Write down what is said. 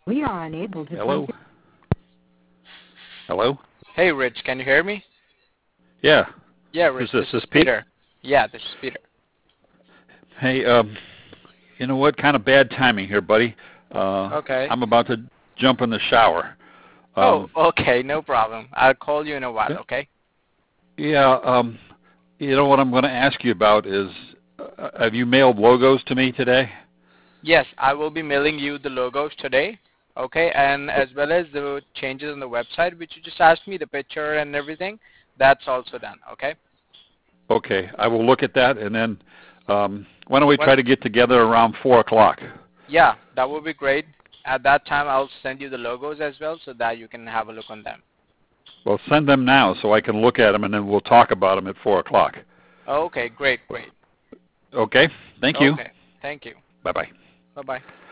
We are unable to Hello? place Hello? Hey, Rich, can you hear me? Yeah. Yeah, Who's Rich, this? this is This Pete? Peter. Yeah, this is Peter. Hey, you know what? Kind of bad timing here, buddy. Okay. I'm about to jump in the shower. Oh, okay, no problem. I'll call you in a while, Yeah, okay? yeah, you know what I'm going to ask you about is, have you mailed logos to me today? Yes, I will be mailing you the logos today, okay, and as well as the changes on the website, which you just asked me, the picture and everything. That's also done, okay? Okay, I will look at that, and then why don't we Well, try to get together around 4 o'clock? yeah, that would be great. At that time, I'll send you the logos as well so that you can have a look on them. Well, send them now so I can look at them, and then we'll talk about them at 4 o'clock. Okay, great, great. Okay, thank you. Okay, thank you. Bye-bye. Bye-bye.